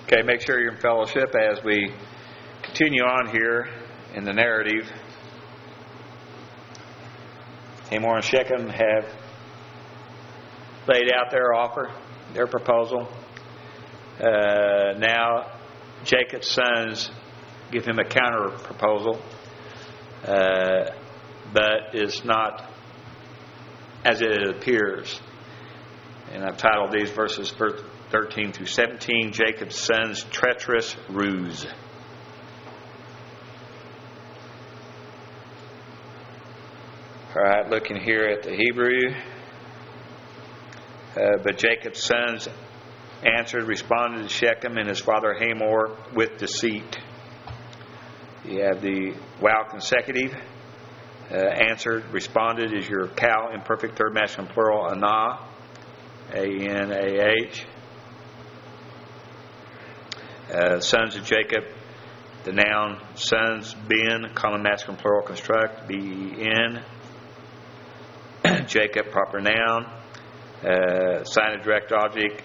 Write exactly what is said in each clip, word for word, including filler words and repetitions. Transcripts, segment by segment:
Okay, make sure you're in fellowship as we continue on here in the narrative. Hamor and Shechem have laid out their offer, their proposal. Uh, now, Jacob's sons give him a counter proposal, uh, but it's not as it appears. And I've titled these verses thirteen through seventeen, Jacob's sons' treacherous ruse. All right, looking here at the Hebrew. Uh, but Jacob's sons answered, responded to Shechem and his father Hamor with deceit. You have the wow consecutive. Uh, answered, responded is your cow, imperfect third masculine plural, anah, A N A H. Uh, sons of Jacob, the noun sons, ben, common masculine plural construct, B E N. Jacob, proper noun. Uh, sign of direct object,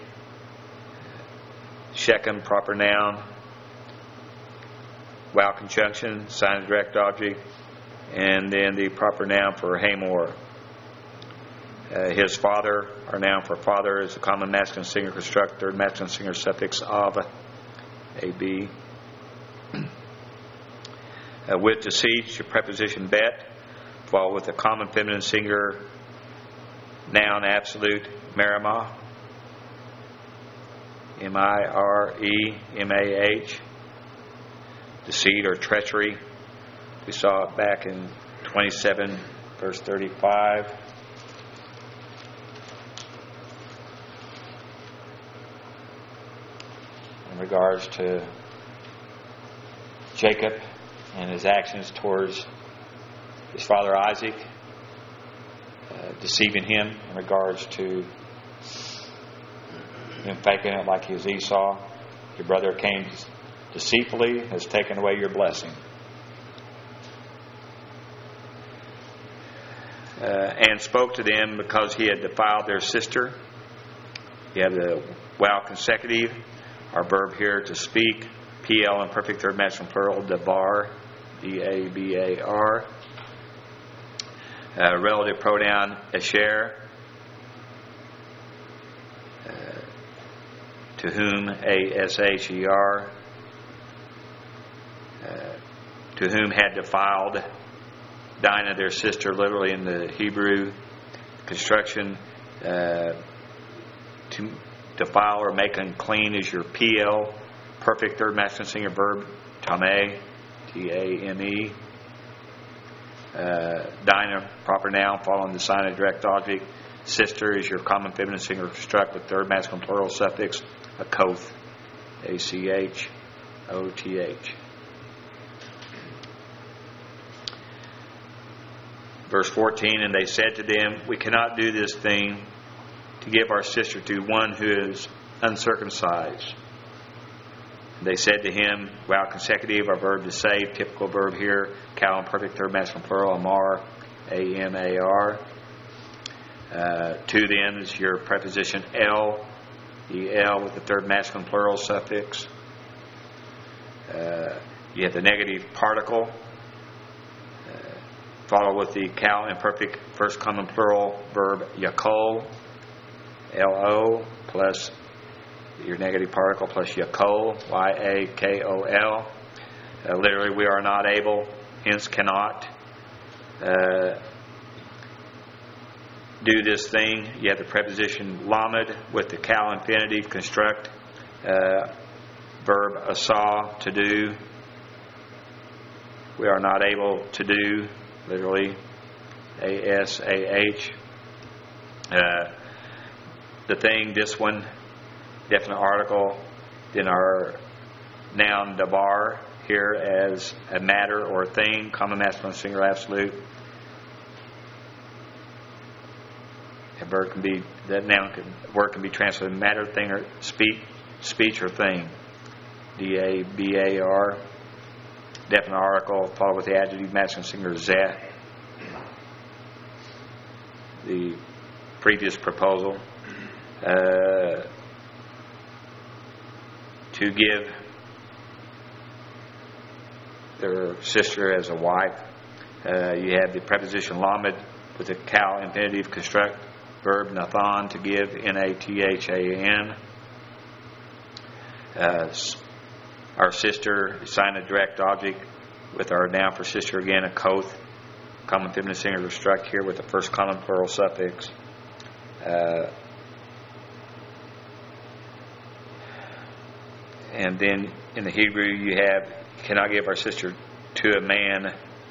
Shechem, proper noun. Wow conjunction, sign of direct object. And then the proper noun for Hamor. Uh, his father, our noun for father, is a common masculine singular construct, third masculine singular suffix of, A B. Uh, with deceit, your preposition bet, followed with a common feminine singular noun absolute, merimah, M I R E M A H. Deceit or treachery. We saw it back in twenty-seven, verse thirty-five. In regards to Jacob and his actions towards his father Isaac, uh, deceiving him in regards to him faking it like he was Esau. Your brother came deceitfully, has taken away your blessing. Uh, and spoke to them because he had defiled their sister. You have the wow consecutive. Our verb here to speak, P L imperfect third masculine plural, dabar, D A B A R. Uh, relative pronoun, asher. Uh, to whom, A S H E R. Uh, to whom had defiled Dinah, their sister, literally in the Hebrew construction. Uh, to defile or make unclean is your P L, perfect third masculine singular verb, tameh, T A M E. Uh, Dinah, proper noun, following the sign of direct object. Sister is your common feminine singular construct with third masculine plural suffix, akoth, A C H O T H. Verse fourteen, and they said to them, we cannot do this thing to give our sister to one who is uncircumcised. And they said to him, wow consecutive, our verb to save, typical verb here, cow imperfect third masculine plural, amar, A M A R. Uh, to them is your preposition L, the L with the third masculine plural suffix. Uh, you have the negative particle. Follow with the cow imperfect first common plural verb yakol, L O, plus your negative particle plus yakol, Y A K O L. Uh, literally, we are not able, hence cannot uh, do this thing. You have the preposition lamed with the cow infinitive construct, uh, verb asa, to do. We are not able to do. Literally, A S A H. Uh, the thing, this one, definite article. Then our noun, dabar, here as a matter or thing, common masculine singular absolute. A verb can be, that noun can, word can be translated matter, thing, or speech, speech or thing. D A B A R. Definite article, followed with the adjective masculine singular zeh. The previous proposal. Uh, to give their sister as a wife. Uh, you have the preposition lamed with the cal infinitive construct verb nathan, to give, N A T H A N. Uh, our sister, sign a direct object with our noun for sister again, a koth, common feminine singular construct here with the first common plural suffix. Uh, and then in the Hebrew you have, cannot give our sister to a man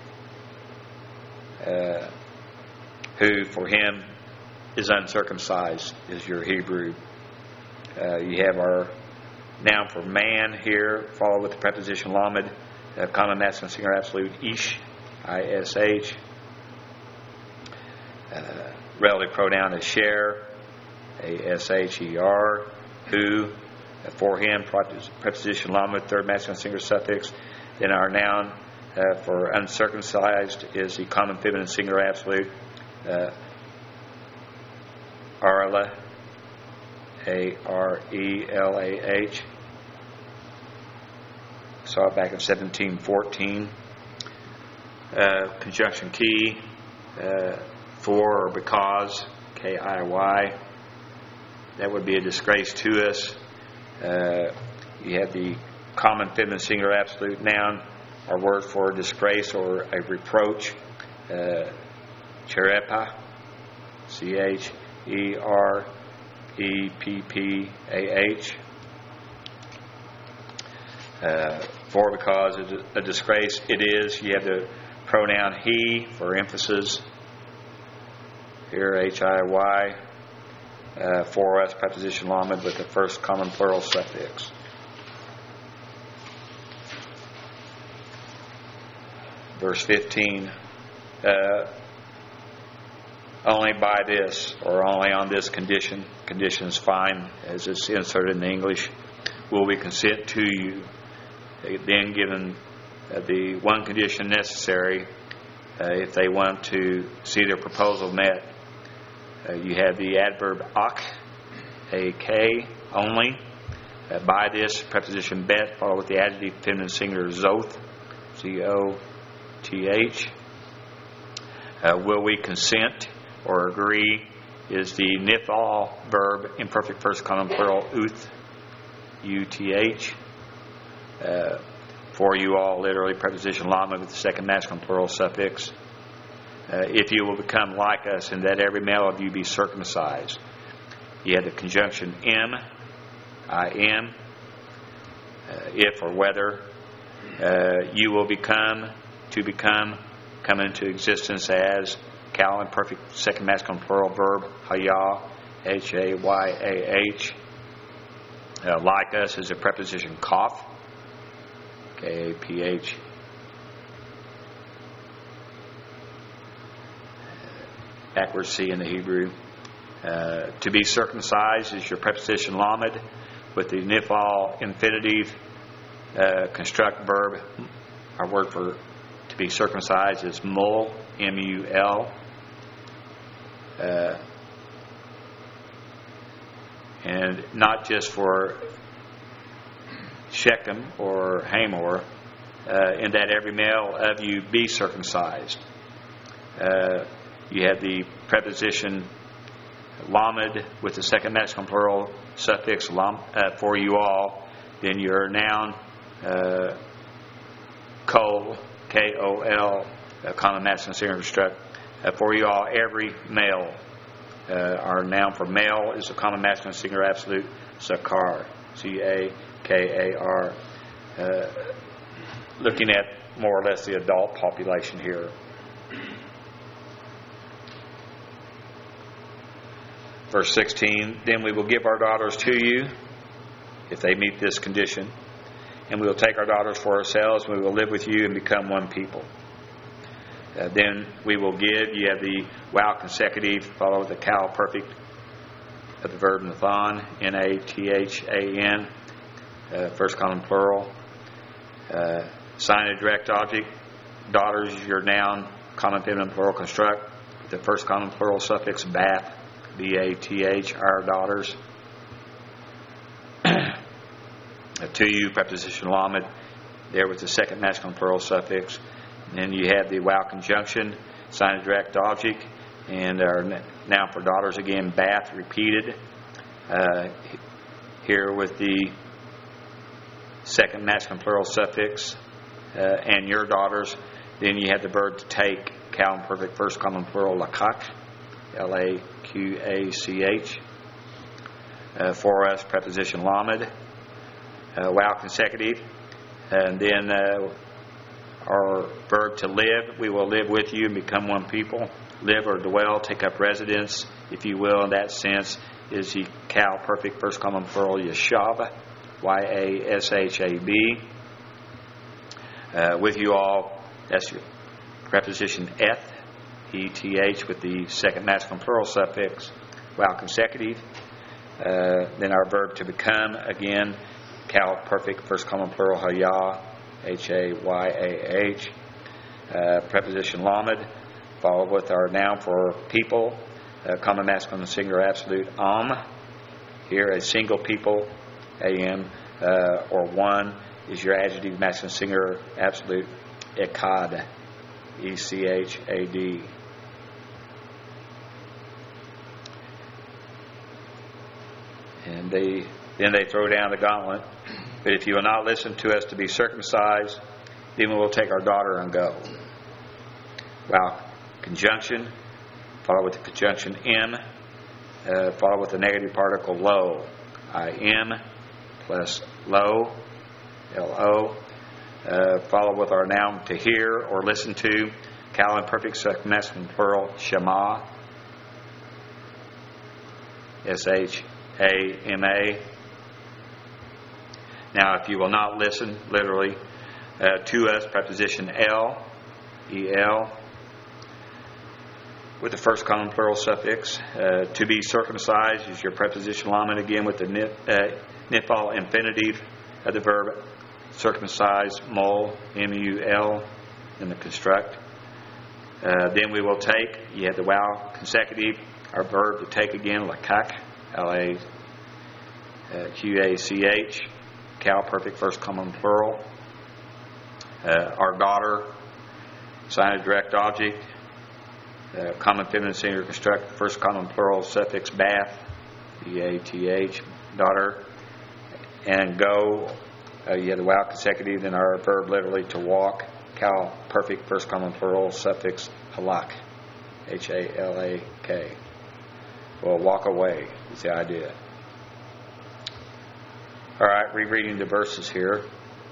uh, who for him is uncircumcised, is your Hebrew. Uh, you have our noun for man here, followed with the preposition lamed, uh, common masculine singular absolute, ish, I S H. Uh, relative pronoun is sher, A S H E R, who, uh, for him, preposition lamed, third masculine singular suffix. Then our noun uh, for uncircumcised is the common feminine singular absolute, uh, arela, A R E L A H. Saw it back in seventeen fourteen. Uh, conjunction key, uh, for or because, K I Y. That would be a disgrace to us. Uh, you have the common feminine singular absolute noun, or word for disgrace or a reproach, uh, cherepa, C H E R E P P A H. Uh, for because it's a disgrace, it is. You have the pronoun he for emphasis. Here, H I Y. Uh, for us, preposition lamed with the first common plural suffix. Verse fifteen. Uh, only by this, or only on this condition, condition is fine as it's inserted in the English, will we consent to you. Then given uh, the one condition necessary, uh, if they want to see their proposal met, uh, you have the adverb ak, A K, only. Uh, by this, preposition bet, followed with the adjective feminine singular zoth, Z O T H. Uh, will we consent or agree is the nithal verb, imperfect first common plural, uth, U T H. Uh, for you all, literally, preposition lamed with the second masculine plural suffix. Uh, if you will become like us, and that every male of you be circumcised. You have the conjunction M, I M, uh, if or whether. Uh, you will become, to become, come into existence as, cal imperfect second masculine plural verb, hayah, H A Y A H. Uh, like us is a preposition kaph, K A P H. Backwards C in the Hebrew. Uh, to be circumcised is your preposition lamed with the nithal infinitive uh, construct verb. Our word for to be circumcised is mul, M U L. Uh, and not just for Shechem or Hamor, uh, in that every male of you be circumcised. Uh, you have the preposition lamed with the second masculine plural suffix lam, uh, for you all. Then your noun uh, kol, K O L, uh, common masculine singular construct, uh, for you all, every male. Uh, our noun for male is the common masculine singular absolute, sakar, C A K A R. Uh, looking at more or less the adult population here. Verse sixteen, then we will give our daughters to you, if they meet this condition, and we will take our daughters for ourselves, and we will live with you and become one people. Uh, then we will give, you have the wow consecutive, follow the cal perfect of the verb nathan, N A T H A N, uh, first common plural. Uh, sign a direct object, daughters, your noun, common feminine plural construct, the first common plural suffix bath, B A T H, our daughters. Uh, to you, preposition lamed, there was the second masculine plural suffix. And then you have the wow conjunction, sign of direct object, and our noun for daughters again, bath, repeated. Uh, here with the second masculine plural suffix, uh, and your daughters. Then you have the verb to take, cow imperfect first common plural, lakach, L A Q A C H. Uh, for us, preposition lamed, uh, wow consecutive, and then uh, our verb to live. We will live with you and become one people. Live or dwell, take up residence, if you will, in that sense, is the cow perfect first common plural, yashab, Y A S H A B. Uh, with you all, that's your preposition eth, E T H, with the second masculine plural suffix, wow consecutive. Uh, then our verb to become, again, cow perfect first common plural, hayah, H A Y A H. Uh, preposition lamed, followed with our noun for people, uh, common masculine singular absolute, am. Here, a single people, am, uh, or one, is your adjective masculine singular absolute, echad, E C H A D. And they then they throw down the gauntlet. But if you will not listen to us to be circumcised, then we will take our daughter and go. Wow. Conjunction, followed with the conjunction in, uh, followed with the negative particle lo. I am plus lo, L O. Uh, followed with our noun to hear or listen to, cow imperfect second masculine plural, shema, S H A M A. Now, if you will not listen, literally, uh, to us, preposition el, E L, with the first common plural suffix. Uh, to be circumcised is your preposition lamed, again with the nif, uh, nifal infinitive of the verb circumcise, mul, M U L, in the construct. Uh, then we will take, you have the wow consecutive, our verb to take again, lakach, L A Q A C H, cow perfect first common plural. Uh, our daughter, sign of direct object, uh, common feminine singular construct, first common plural suffix, bath, B A T H, daughter. And go, uh, you have the wow consecutive, then our verb literally to walk, cow perfect first common plural suffix, halak, H A L A K. Well, walk away is the idea. All right, rereading the verses here.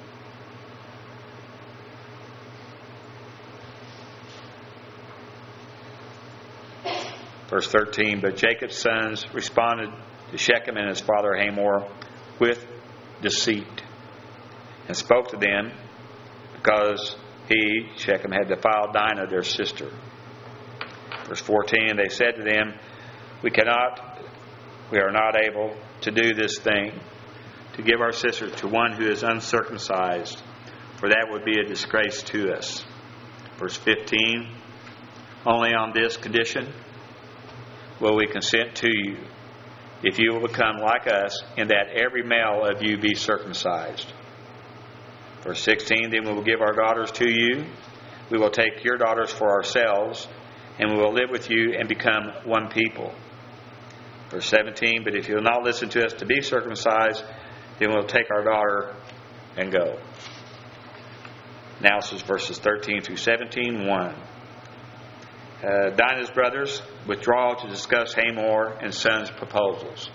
Verse thirteen, but Jacob's sons responded to Shechem and his father Hamor with deceit, and spoke to them because he, Shechem, had defiled Dinah, their sister. Verse fourteen, they said to them, we cannot, we are not able to do this thing, to give our sister to one who is uncircumcised, for that would be a disgrace to us. Verse fifteen, only on this condition will we consent to you, if you will become like us, in that every male of you be circumcised. Verse sixteen, then we will give our daughters to you, we will take your daughters for ourselves, and we will live with you and become one people. Verse seventeen, but if you will not listen to us to be circumcised, then we'll take our daughter and go. Now this is verses thirteen through seventeen, one. Uh, Dinah's brothers withdraw to discuss Hamor and son's proposals.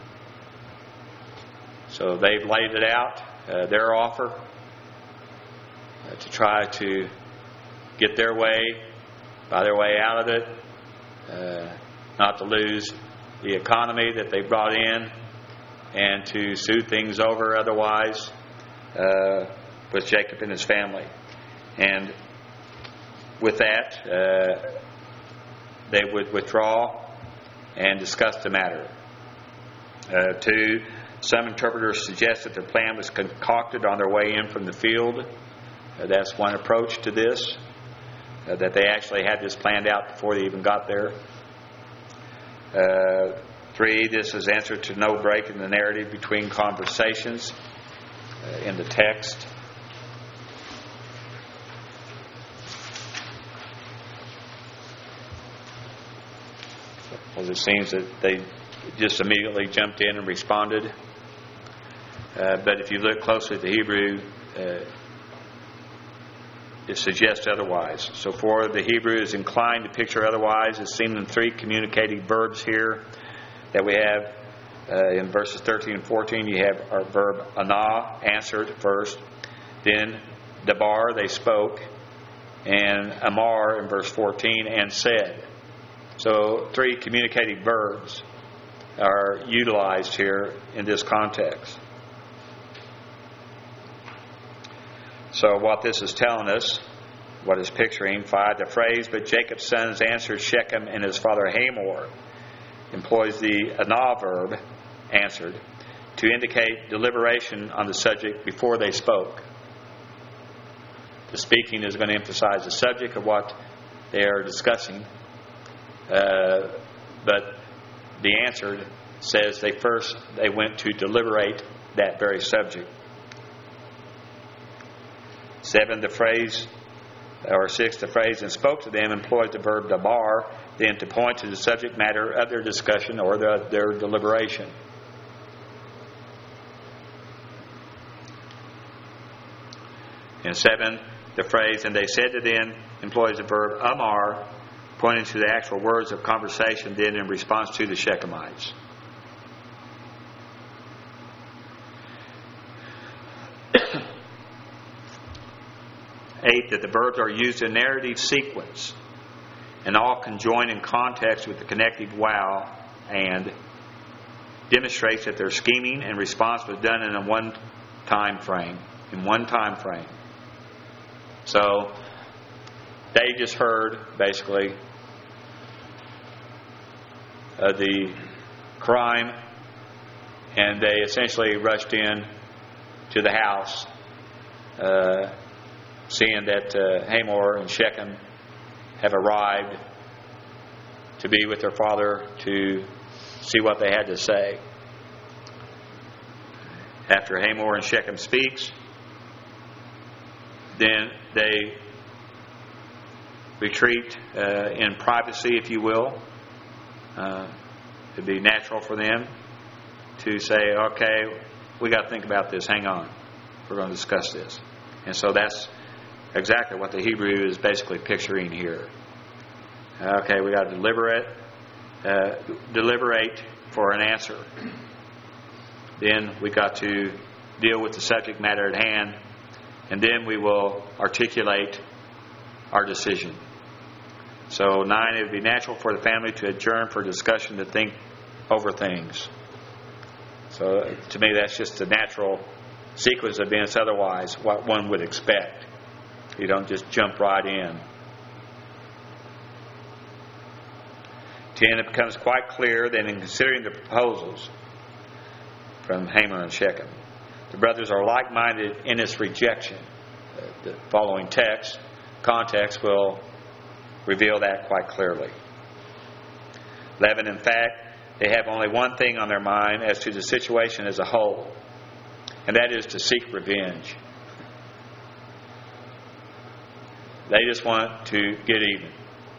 So they've laid it out, uh, their offer, uh, to try to get their way, buy their way out of it, uh, not to lose the economy that they brought in, and to soothe things over otherwise uh, with Jacob and his family. And with that, uh, they would withdraw and discuss the matter. Uh, two, some interpreters suggest that the plan was concocted on their way in from the field. Uh, that's one approach to this, uh, that they actually had this planned out before they even got there. Uh, three, this is answer to no break in the narrative between conversations. uh, in the text. Because it seems that they just immediately jumped in and responded. Uh, but if you look closely at the Hebrew, uh, it suggests otherwise. So for the Hebrew is inclined to picture otherwise. It's seen in three communicating verbs here that we have. Uh, in verses thirteen and fourteen, you have our verb anah, answered first. Then dabar, they spoke. And amar in verse fourteen, and said. So three communicating verbs are utilized here in this context. So what this is telling us, what is picturing, five, the phrase, but Jacob's sons answered Shechem and his father Hamor, employs the anah verb, answered, to indicate deliberation on the subject before they spoke. The speaking is going to emphasize the subject of what they are discussing. Uh, but the answered says they first they went to deliberate that very subject. Seven, the phrase, or six, the phrase, and spoke to them employs the verb dabar, then to point to the subject matter of their discussion or the, their deliberation. And seven, the phrase, and they said to them, employs the verb amar, pointing to the actual words of conversation then in response to the Shechemites. Eight, that the verbs are used in narrative sequence and all conjoin in context with the connective wow and demonstrates that their scheming and response was done in a one time frame. In one time frame. So they just heard basically uh, the crime, and they essentially rushed in to the house, uh, seeing that uh, Hamor and Shechem have arrived to be with their father to see what they had to say. After Hamor and Shechem speaks, then they retreat uh, in privacy, if you will. Uh, it'd be natural for them to say, okay, we got to think about this. Hang on. We're going to discuss this. And so that's exactly what the Hebrew is basically picturing here. Okay, we got to deliberate, uh, deliberate for an answer. Then we got to deal with the subject matter at hand, and then we will articulate our decision. So nine, it would be natural for the family to adjourn for discussion, to think over things. So to me, that's just a natural sequence of events. Otherwise, what one would expect. You don't just jump right in. ten, it becomes quite clear that in considering the proposals from Hamor and Shechem, the brothers are like-minded in its rejection. The following text, context, will reveal that quite clearly. eleven, in fact, they have only one thing on their mind as to the situation as a whole, and that is to seek revenge. They just want to get even.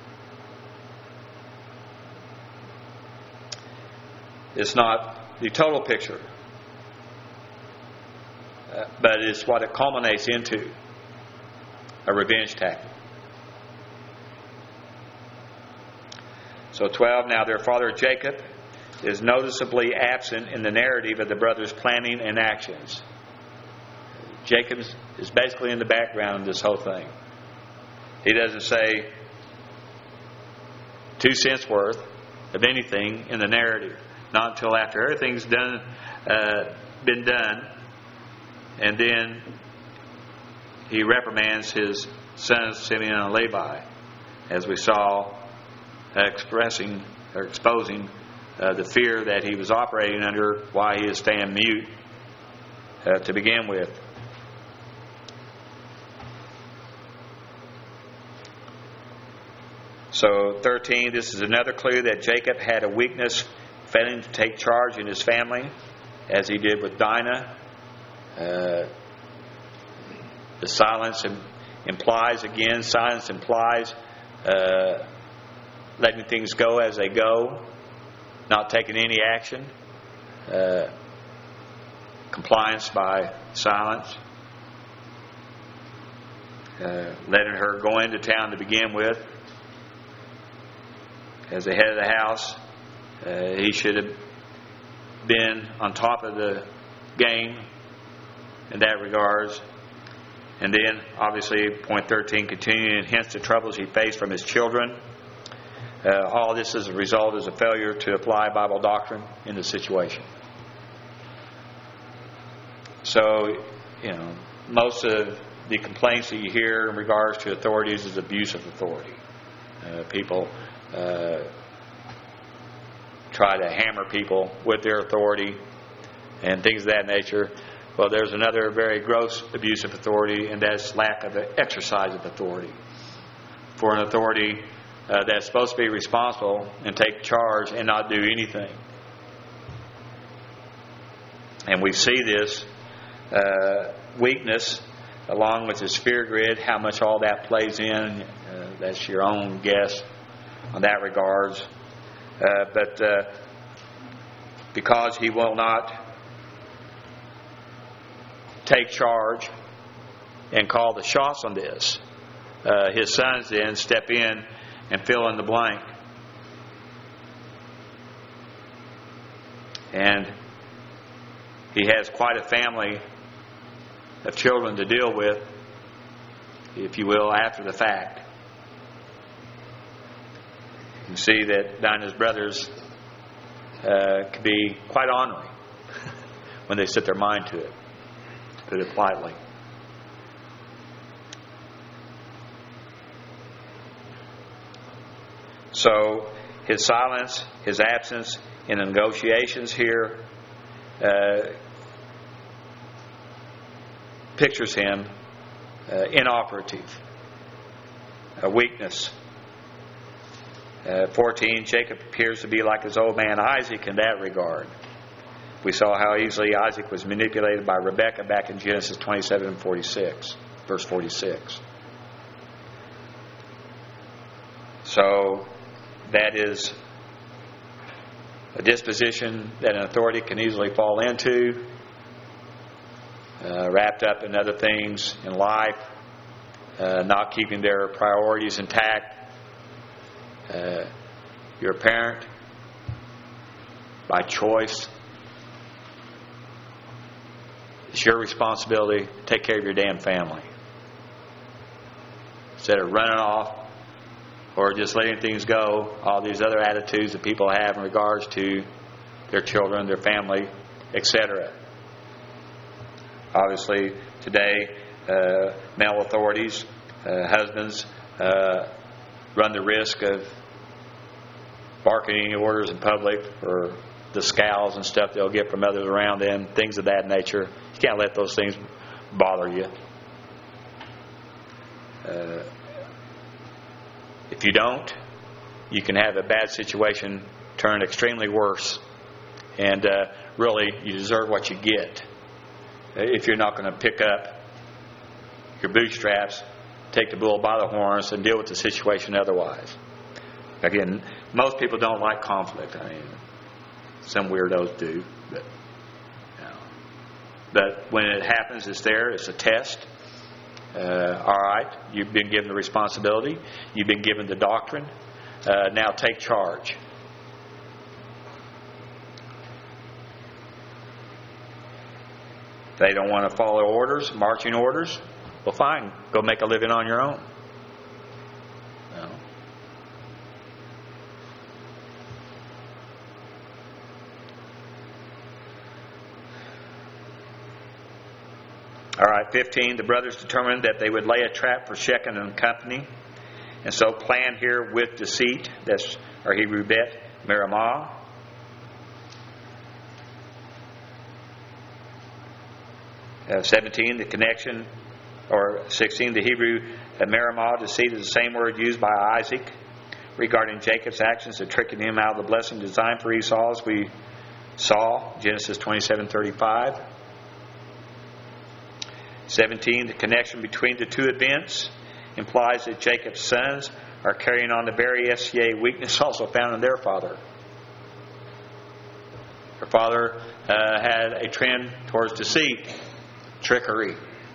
It's not the total picture, uh, but it's what it culminates into, a revenge tactic. So twelve, now their father Jacob is noticeably absent in the narrative of the brothers' planning and actions. Jacob is basically in the background of this whole thing. He doesn't say two cents worth of anything in the narrative. Not until after everything's done, uh, been done, and then he reprimands his sons Simeon and Levi, as we saw, uh, expressing or exposing uh, the fear that he was operating under, why he is staying mute uh, to begin with. So thirteen, this is another clue that Jacob had a weakness failing to take charge in his family, as he did with Dinah. Uh, the silence im- implies, again, silence implies uh, letting things go as they go, not taking any action, uh, compliance by silence, uh, letting her go into town to begin with. As the head of the house, uh, he should have been on top of the game in that regards. And then, obviously, point thirteen, continuing, hence the troubles he faced from his children. Uh, all this as a result is a failure to apply Bible doctrine in the situation. So, you know, most of the complaints that you hear in regards to authorities is abuse of authority. Uh, people uh, try to hammer people with their authority and things of that nature. Well, there's another very gross abuse of authority, and that's lack of exercise of authority. For an authority uh, that's supposed to be responsible and take charge and not do anything. And we see this uh, weakness along with the sphere grid, how much all that plays in. Uh, that's your own guess on that regards. Uh, but uh, because he will not take charge and call the shots on this, uh, his sons then step in and fill in the blank. And he has quite a family of children to deal with, if you will, after the fact. You see that Dinah's brothers uh, can be quite ornery when they set their mind to it, to put it politely. So his silence, his absence in the negotiations here uh, pictures him uh, inoperative, a weakness. Uh, fourteen, Jacob appears to be like his old man Isaac in that regard. We saw how easily Isaac was manipulated by Rebekah back in Genesis twenty-seven, forty-six, verse forty-six. So that is a disposition that an authority can easily fall into, uh, wrapped up in other things in life, uh, not keeping their priorities intact. Uh, you're a parent by choice. It's your responsibility to take care of your damn family. Instead of running off or just letting things go, all these other attitudes that people have in regards to their children, their family, et cetera. Obviously, today, uh, male authorities, uh, husbands, uh, run the risk of barking any orders in public or the scowls and stuff they'll get from others around them, things of that nature. You can't let those things bother you. Uh, if you don't, you can have a bad situation turn extremely worse. And uh, really, you deserve what you get. If you're not going to pick up your bootstraps, take the bull by the horns, and deal with the situation otherwise. Again, most people don't like conflict. I mean, some weirdos do, but you know. But when it happens, it's there. It's a test. Uh, all right, you've been given the responsibility. You've been given the doctrine. Uh, now take charge. They don't want to follow orders, marching orders. Well, fine. Go make a living on your own. No. All right, fifteen. The brothers determined that they would lay a trap for Shechem and company, and so planned here with deceit. That's our Hebrew bet, Merimah. Uh, seventeen, the connection, or sixteen, the Hebrew uh, Merimah, deceit, is the same word used by Isaac regarding Jacob's actions of tricking him out of the blessing designed for Esau, as we saw, Genesis twenty-seven thirty-five. seventeen, the connection between the two events implies that Jacob's sons are carrying on the very S C A weakness also found in their father. Their father uh, had a trend towards deceit, trickery,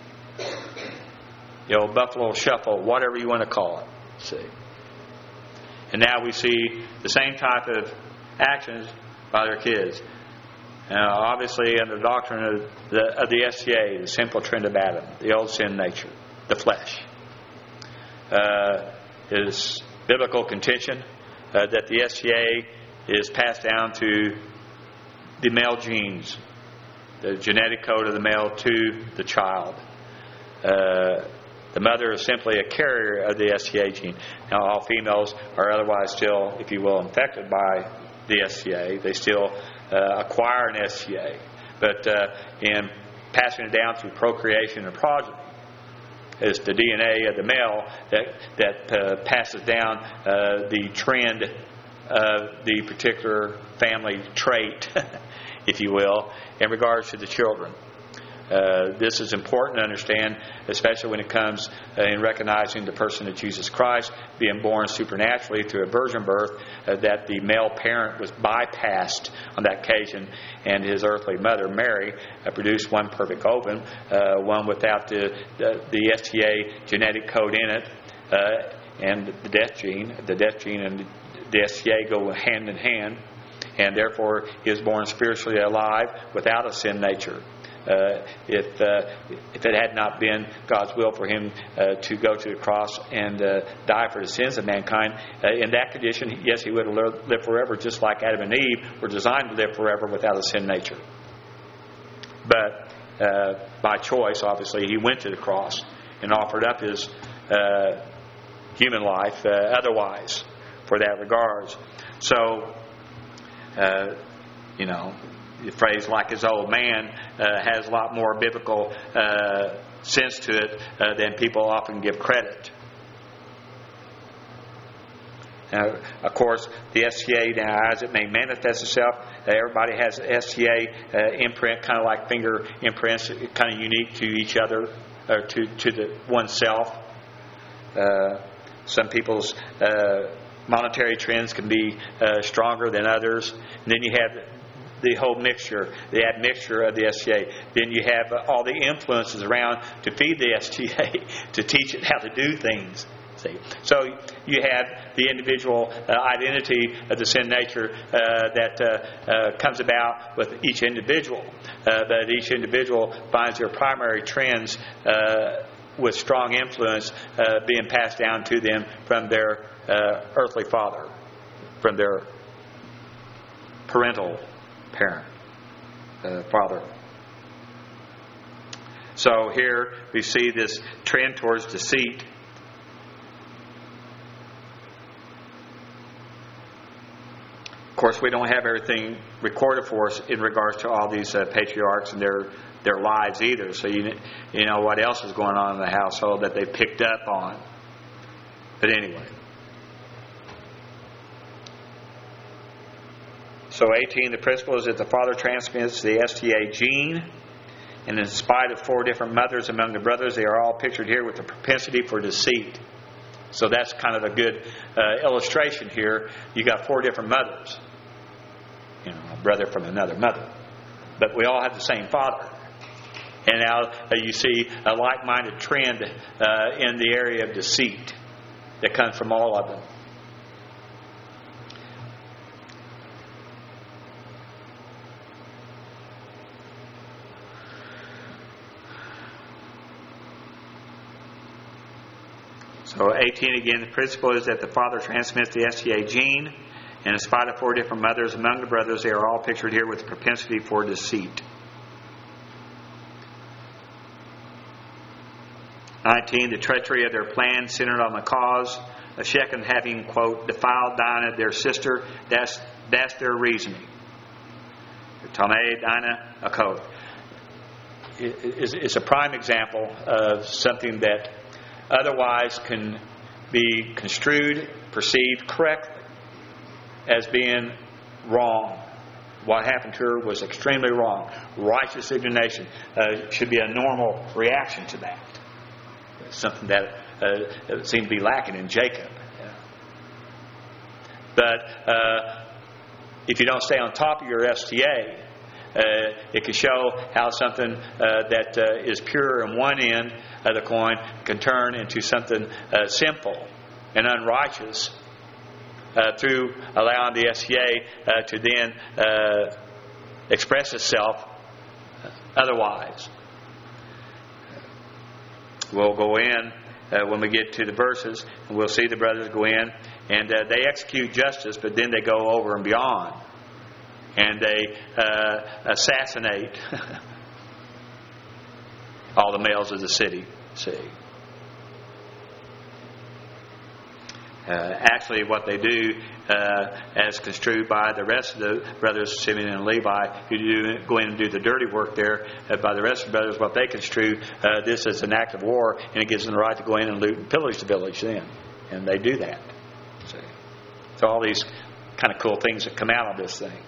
the old buffalo shuffle, whatever you want to call it. See, and now we see the same type of actions by their kids. Now, obviously, under the doctrine of the, of the S C A, the simple trend of Adam, the old sin nature, the flesh, uh, is biblical contention uh, that the S C A is passed down to the male genes, the genetic code of the male to the child. Uh, the mother is simply a carrier of the S C A gene. Now, all females are otherwise still, if you will, infected by the S C A. They still uh, acquire an S C A. But uh, in passing it down through procreation and progeny, it's the D N A of the male that, that uh, passes down uh, the trend of the particular family trait, if you will, in regards to the children. Uh, this is important to understand, especially when it comes uh, in recognizing the person of Jesus Christ being born supernaturally through a virgin birth, uh, that the male parent was bypassed on that occasion, and his earthly mother, Mary, uh, produced one perfect ovum, uh, one without the, the, the S T A genetic code in it, uh, and the death gene. The death gene and the S T A go hand in hand, and therefore he is born spiritually alive without a sin nature. Uh, if uh, if it had not been God's will for him uh, to go to the cross and uh, die for the sins of mankind, uh, in that condition, yes, he would have lived forever, just like Adam and Eve were designed to live forever without a sin nature. But uh, by choice, obviously, he went to the cross and offered up his uh, human life uh, otherwise for that regards. So, uh, you know, the phrase "like his old man" uh, has a lot more biblical uh, sense to it uh, than people often give credit. Now, of course, the S T A, now as it may manifest itself, uh, everybody has S T A uh, imprint, kind of like finger imprints, kind of unique to each other, or to to the oneself. Uh, some people's uh, monetary trends can be uh, stronger than others, and then you have the whole mixture, the admixture of the S T A. Then you have uh, all the influences around to feed the S T A, to teach it how to do things. See? So you have the individual uh, identity of the sin nature uh, that uh, uh, comes about with each individual. Uh, but each individual finds their primary trends uh, with strong influence uh, being passed down to them from their uh, earthly father, from their parental parent, uh, father. So here we see this trend towards deceit. Of course, we don't have everything recorded for us in regards to all these uh, patriarchs and their their lives either. So you you know what else is going on in the household that they picked up on. But anyway. So eighteen, the principle is that the father transmits the S T A gene, and in spite of four different mothers among the brothers, they are all pictured here with the propensity for deceit. So that's kind of a good uh, illustration here. You got four different mothers, you know, a brother from another mother, but we all have the same father. And now uh, you see a like-minded trend uh, in the area of deceit that comes from all of them. So eighteen, again, the principle is that the father transmits the S T A gene, and in spite of four different mothers among the brothers, they are all pictured here with the propensity for deceit. nineteen, the treachery of their plan centered on the cause of Shechem having, quote, defiled Dinah, their sister. That's that's their reasoning. Tamei, Dinah, a code. It's a prime example of something that otherwise can be construed, perceived correctly as being wrong, what happened to her was extremely wrong. Righteous indignation uh, should be a normal reaction to that. Something that uh, seemed to be lacking in Jacob. But uh, if you don't stay on top of your S T A, uh, it can show how something uh, that uh, is pure in one end of the coin can turn into something uh, simple and unrighteous uh, through allowing the S T A uh, to then uh, express itself otherwise. We'll go in uh, when we get to the verses, and we'll see the brothers go in, and uh, they execute justice, but then they go over and beyond, and they uh, assassinate all the males of the city. See, uh, actually, what they do, uh, as construed by the rest of the brothers, Simeon and Levi, who do go in and do the dirty work there, uh, by the rest of the brothers, what they construe uh, this as an act of war, and it gives them the right to go in and loot and pillage the village. Then, and they do that. See, so all these kind of cool things that come out of this thing.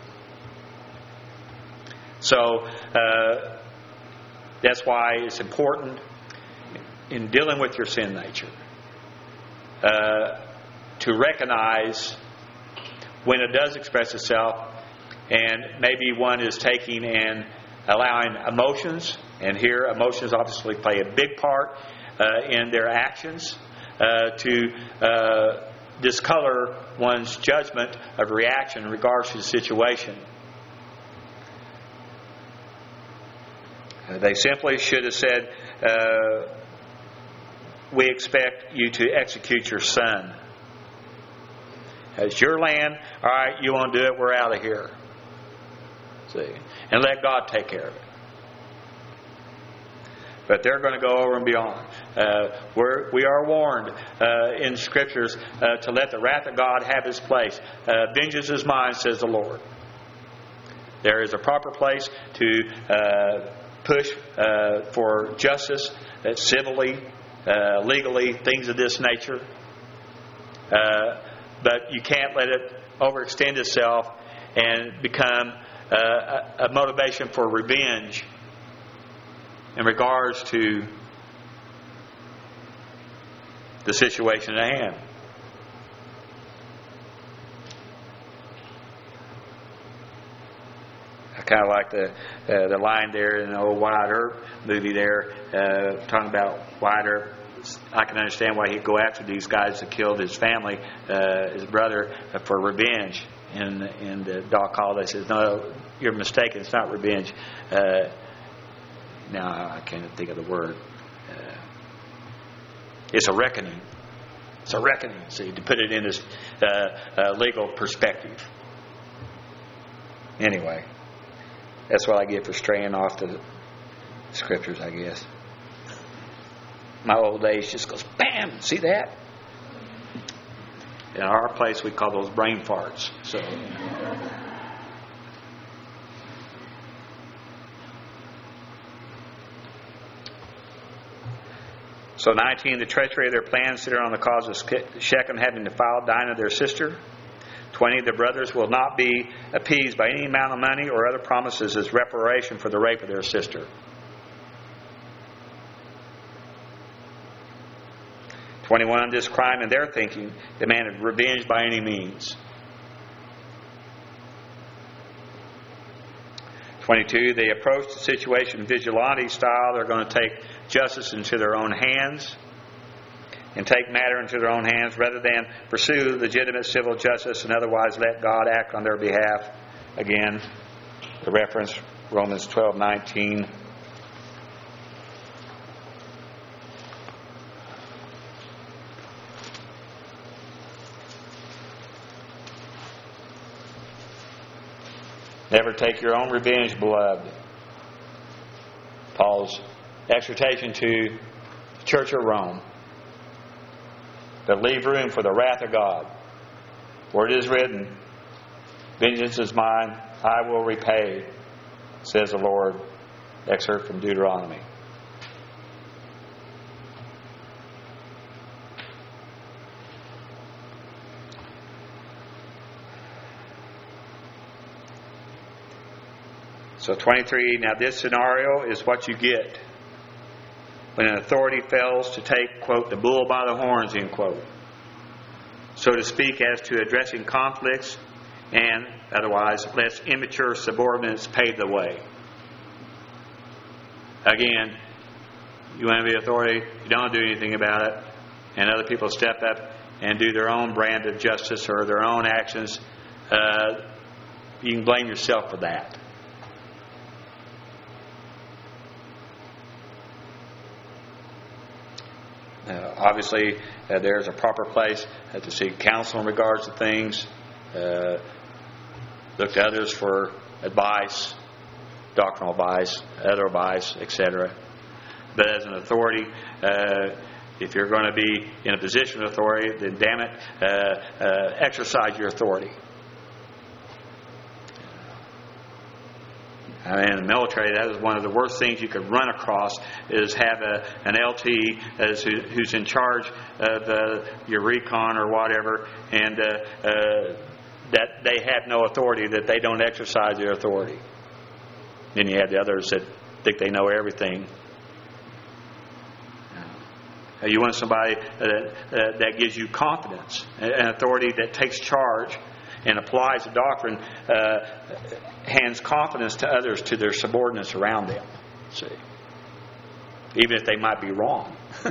So uh, that's why it's important in dealing with your sin nature uh, to recognize when it does express itself, and maybe one is taking and allowing emotions, and here emotions obviously play a big part uh, in their actions uh, to uh, discolor one's judgment of reaction in regards to the situation. Uh, they simply should have said, uh, we expect you to execute your son. It's your land. All right, you want to do it, we're out of here. See? And let God take care of it. But they're going to go over and beyond. Uh, we're, we are warned uh, in Scriptures uh, to let the wrath of God have His place. Uh, vengeance is mine, says the Lord. There is a proper place to uh, push uh, for justice, uh, civilly, uh, legally, things of this nature. Uh, but you can't let it overextend itself and become uh, a, a motivation for revenge in regards to the situation at hand. I kind of like the uh, the line there in the old Wyatt Earp movie there, uh, talking about Wyatt Earp. I can understand why he'd go after these guys that killed his family, uh, his brother, uh, for revenge. And, and uh, Doc Holliday says, no, you're mistaken. It's not revenge. Uh, now, I can't think of the word. Uh, it's a reckoning. It's a reckoning, see, to put it in this uh, uh, legal perspective. Anyway, that's what I get for straying off the Scriptures, I guess. My old age just goes, bam, see that? In our place, we call those brain farts. So, so nineteen, the treachery of their plans centered on the cause of Shechem having defiled Dinah, their sister. twenty, the brothers will not be appeased by any amount of money or other promises as reparation for the rape of their sister. twenty-one, this crime in their thinking demanded revenge by any means. twenty-two, they approach the situation vigilante style. They're going to take justice into their own hands and take matter into their own hands rather than pursue legitimate civil justice and otherwise let God act on their behalf. Again, the reference, Romans twelve nineteen. Never take your own revenge, beloved. Paul's exhortation to the Church of Rome. But leave room for the wrath of God. For it is written, vengeance is mine, I will repay, says the Lord. Excerpt from Deuteronomy. So twenty-three, now this scenario is what you get when an authority fails to take, quote, the bull by the horns, end quote, so to speak, as to addressing conflicts, and otherwise lets immature subordinates pave the way. Again, you want to be authority, you don't do anything about it, and other people step up and do their own brand of justice or their own actions, uh, you can blame yourself for that. Uh, obviously, uh, there's a proper place uh, to seek counsel in regards to things. Uh, look to others for advice, doctrinal advice, other advice, et cetera. But as an authority, uh, if you're going to be in a position of authority, then damn it, uh, uh, exercise your authority. I mean, in the military, that is one of the worst things you could run across, is have a, an L T as who, who's in charge of uh, your recon or whatever, and uh, uh, that they have no authority, that they don't exercise their authority. Then you have the others that think they know everything. You want somebody that, uh, that gives you confidence, an authority that takes charge and applies the doctrine, uh, hands confidence to others, to their subordinates around them. See, even if they might be wrong.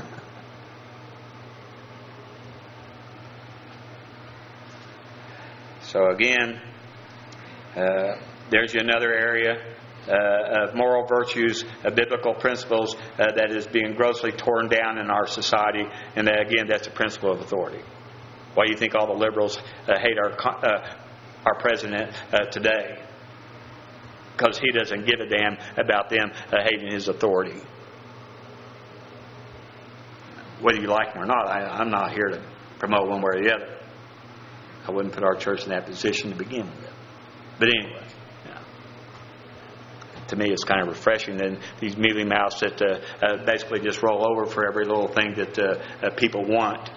So again, uh, there's another area uh, of moral virtues, of biblical principles uh, that is being grossly torn down in our society, and that, again, that's the principle of authority. Why do you think all the liberals uh, hate our uh, our president uh, today? Because he doesn't give a damn about them uh, hating his authority. Whether you like him or not, I, I'm not here to promote one way or the other. I wouldn't put our church in that position to begin with. But anyway, yeah. To me, it's kind of refreshing that these mealy mouths that uh, uh, basically just roll over for every little thing that uh, uh, people want.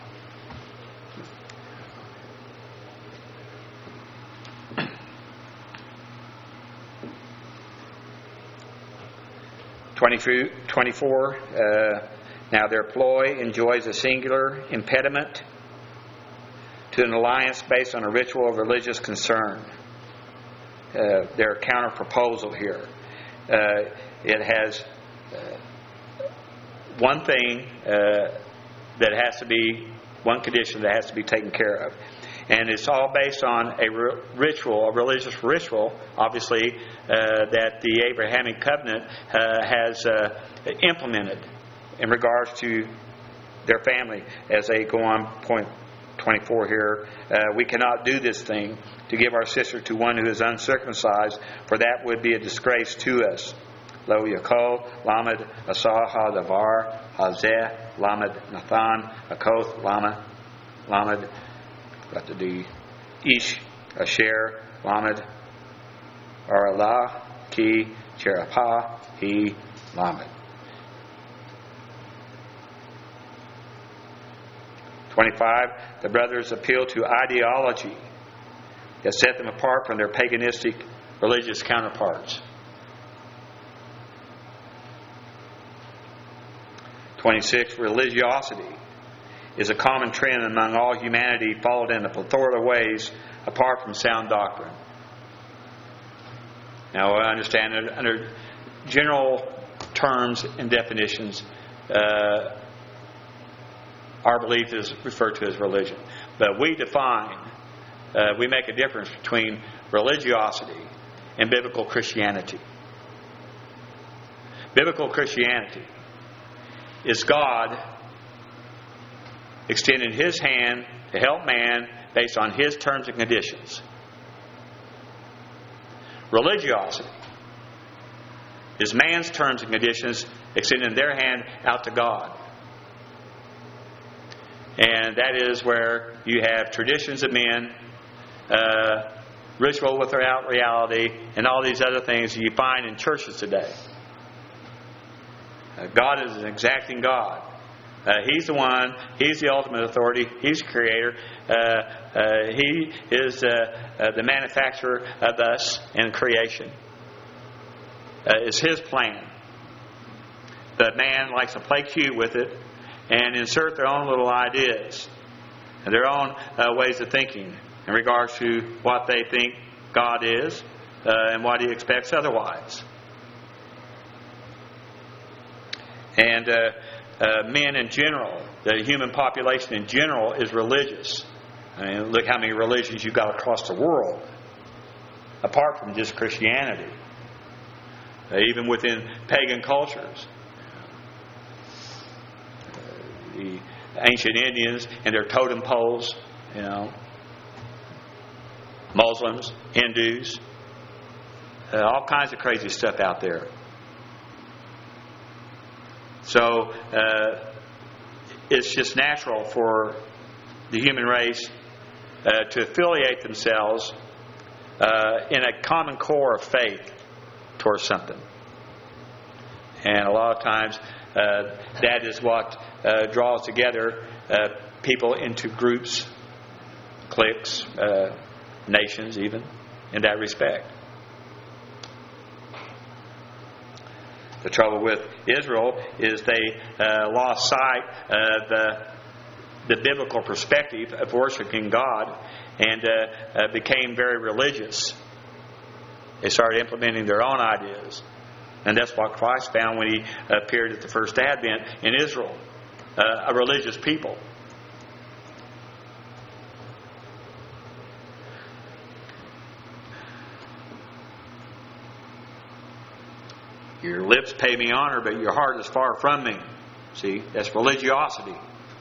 twenty-four, uh, now their ploy enjoys a singular impediment to an alliance based on a ritual of religious concern. Uh, their counter proposal here. Uh, it has uh, one thing uh, that has to be, one condition that has to be taken care of. And it's all based on a ritual, a religious ritual, obviously, uh, that the Abrahamic covenant uh, has uh, implemented in regards to their family. As they go on, point twenty-four here, uh, we cannot do this thing to give our sister to one who is uncircumcised, for that would be a disgrace to us. Lo Yaakov, Lamed, Asah, Davar, Hazeh, Lamed, Nathan, Akoth, Lamed, Lamed, got the D, Ish, Asher, Lamed, Aralah, Ki, Cherapah, He, Lamed. twenty-five, the brothers appeal to ideology that set them apart from their paganistic religious counterparts. twenty-six, religiosity is a common trend among all humanity, followed in the plethora of ways apart from sound doctrine. Now, I understand that under general terms and definitions, uh, our belief is referred to as religion. But we define, uh, we make a difference between religiosity and biblical Christianity. Biblical Christianity is God extending His hand to help man based on His terms and conditions. Religiosity is man's terms and conditions extending their hand out to God. And that is where you have traditions of men, uh, ritual without reality, and all these other things that you find in churches today. Uh, God is an exacting God. Uh, he's the one, He's the ultimate authority, He's the creator, uh, uh, He is uh, uh, the manufacturer of us and creation. uh, is his plan. But man likes to play cute with it and insert their own little ideas and their own uh, ways of thinking in regards to what they think God is uh, and what He expects otherwise. And uh, uh, men in general, the human population in general, is religious. I mean, look how many religions you've got across the world, apart from just Christianity. Uh, even within pagan cultures. Uh, the ancient Indians and their totem poles, you know, Muslims, Hindus, uh, all kinds of crazy stuff out there. So uh, it's just natural for the human race uh, to affiliate themselves uh, in a common core of faith towards something. And a lot of times uh, that is what uh, draws together uh, people into groups, cliques, uh, nations even, in that respect. The trouble with Israel is they uh, lost sight of the, the biblical perspective of worshiping God and uh, uh, became very religious. They started implementing their own ideas. And that's what Christ found when He appeared at the first advent in Israel, uh, a religious people. Your lips pay me honor, but your heart is far from me. See, that's religiosity.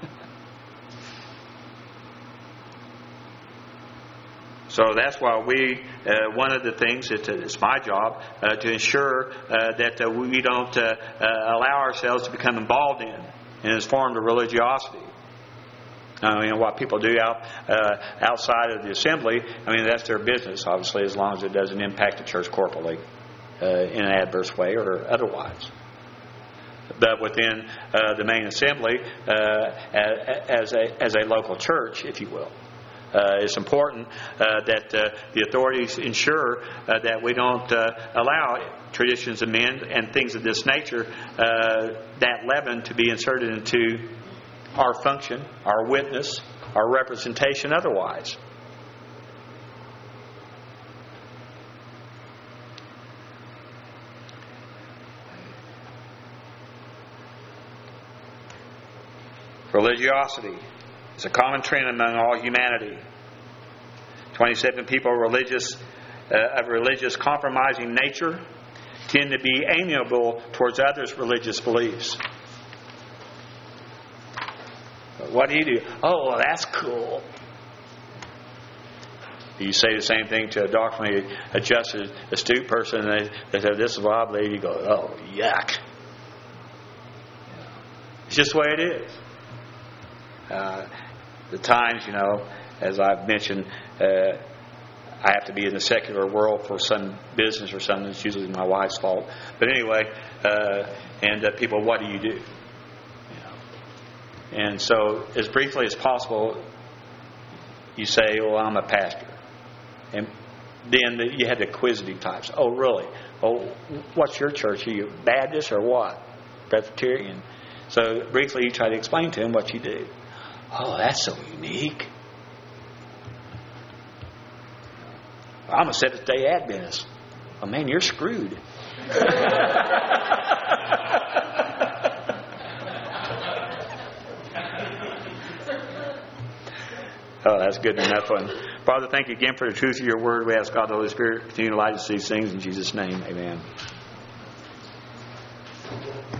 So that's why we, uh, one of the things that uh, it's my job uh, to ensure uh, that uh, we don't uh, uh, allow ourselves to become involved in, in this form of religiosity. I mean, what people do out uh, outside of the assembly, I mean, that's their business, obviously, as long as it doesn't impact the church corporately uh, in an adverse way or otherwise. But within uh, the main assembly, uh, as a as a local church, if you will. Uh, it's important uh, that uh, the authorities ensure uh, that we don't uh, allow traditions of men and things of this nature, uh, that leaven, to be inserted into our function, our witness, our representation otherwise. Religiosity is a common trend among all humanity. twenty-seven people religious uh, of religious compromising nature tend to be amiable towards others' religious beliefs. But what do you do? Oh, well, that's cool. You say the same thing to a doctrinally adjusted, astute person, and they, they say, "This is what I believe." You go, "Oh, yuck." It's just the way it is. Uh, the times, you know, as I've mentioned, uh, I have to be in the secular world for some business or something. It's usually my wife's fault. But anyway, uh, and uh, people, what do you do? You know? And so, as briefly as possible, you say, "Well, I'm a pastor," and then the, you have the acquisitive types. "Oh, really? Oh, what's your church? Are you Baptist or what? Presbyterian?" So briefly, you try to explain to them what you do. "Oh, that's so unique. I'm a Seventh-day Adventist." "Oh, man, you're screwed." Oh, that's good enough one. Father, thank you again for the truth of your word. We ask God the Holy Spirit continue to light us these things in Jesus' name. Amen.